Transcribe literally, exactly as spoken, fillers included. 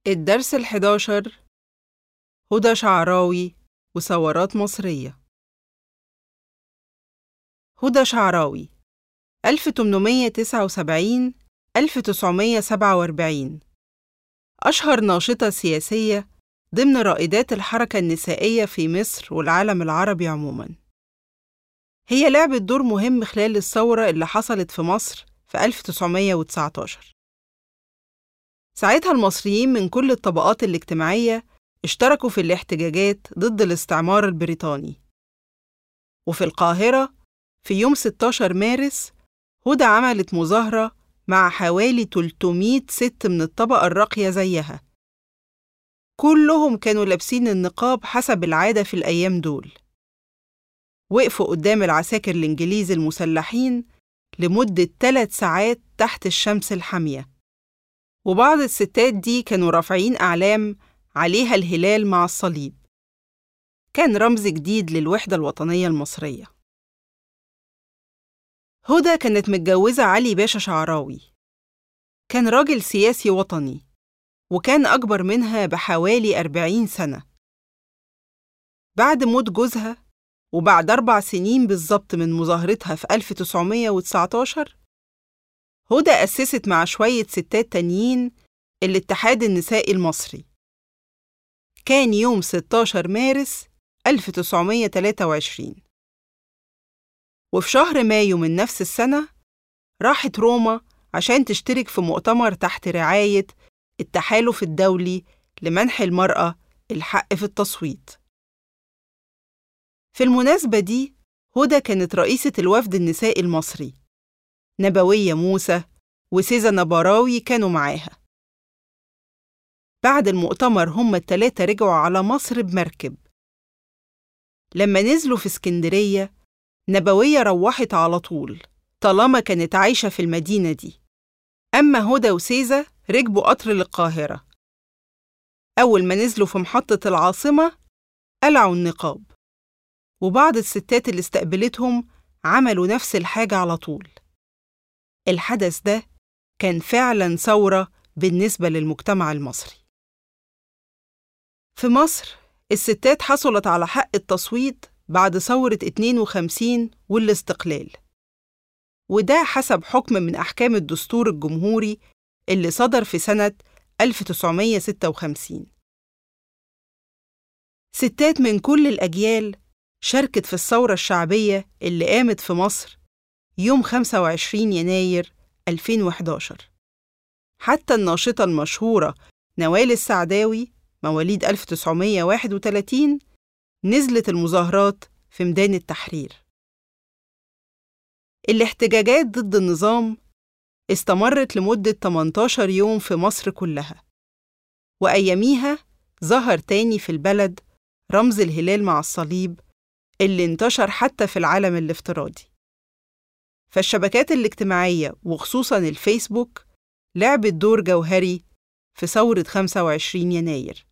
الدرس الحداشر. هدى شعراوي وثورات مصرية. هدى شعراوي ألف وثمانمائة وتسعة وسبعين - ألف وتسعمائة وسبعة وأربعين، أشهر ناشطة سياسية ضمن رائدات الحركة النسائية في مصر والعالم العربي عموماً. هي لعبت دور مهم خلال الثورة اللي حصلت في مصر في ألف وتسعمائة وتسعة عشر. ساعتها المصريين من كل الطبقات الاجتماعية اشتركوا في الاحتجاجات ضد الاستعمار البريطاني. وفي القاهرة في يوم ستة عشر مارس هدى عملت مظاهرة مع حوالي ثلاثمائة ست من الطبقة الراقية زيها، كلهم كانوا لابسين النقاب حسب العادة في الأيام دول. وقفوا قدام العساكر الإنجليز المسلحين لمدة ثلاث ساعات تحت الشمس الحامية، وبعض الستات دي كانوا رافعين أعلام عليها الهلال مع الصليب، كان رمز جديد للوحدة الوطنية المصرية. هدى كانت متجوزة علي باشا شعراوي، كان راجل سياسي وطني وكان أكبر منها بحوالي أربعين سنة. بعد موت جوزها وبعد أربع سنين بالظبط من مظاهرتها في ألف وتسعمائة وتسعة عشر، هدى أسست مع شوية ستات تانيين الاتحاد النسائي المصري. كان يوم ستة عشر مارس ألف وتسعمائة وثلاثة وعشرين، وفي شهر مايو من نفس السنة راحت روما عشان تشترك في مؤتمر تحت رعاية التحالف الدولي لمنح المرأة الحق في التصويت. في المناسبة دي هدى كانت رئيسة الوفد النسائي المصري، نبوية موسى وسيزا نبراوي كانوا معاها. بعد المؤتمر هم التلاتة رجعوا على مصر بمركب. لما نزلوا في اسكندرية نبوية روحت على طول طالما كانت عايشة في المدينة دي، أما هدى وسيزا ركبوا قطر للقاهرة. أول ما نزلوا في محطة العاصمة قلعوا النقاب، وبعض الستات اللي استقبلتهم عملوا نفس الحاجة على طول. الحدث ده كان فعلاً ثورة بالنسبة للمجتمع المصري. في مصر الستات حصلت على حق التصويت بعد ثورة اتنين وخمسين والاستقلال، وده حسب حكم من أحكام الدستور الجمهوري اللي صدر في سنة ألف وتسعمائة وستة وخمسين. ستات من كل الأجيال شاركت في الثورة الشعبية اللي قامت في مصر يوم خمسة وعشرين يناير ألفين وأحد عشر. حتى الناشطة المشهورة نوال السعداوي مواليد ألف وتسعمائة وواحد وثلاثين نزلت المظاهرات في ميدان التحرير. الاحتجاجات ضد النظام استمرت لمدة ثمانية عشر يوم في مصر كلها، وأياميها ظهر تاني في البلد رمز الهلال مع الصليب اللي انتشر حتى في العالم الافتراضي. فالشبكات الاجتماعية وخصوصاً الفيسبوك لعبت دور جوهري في ثورة خمسة وعشرين يناير.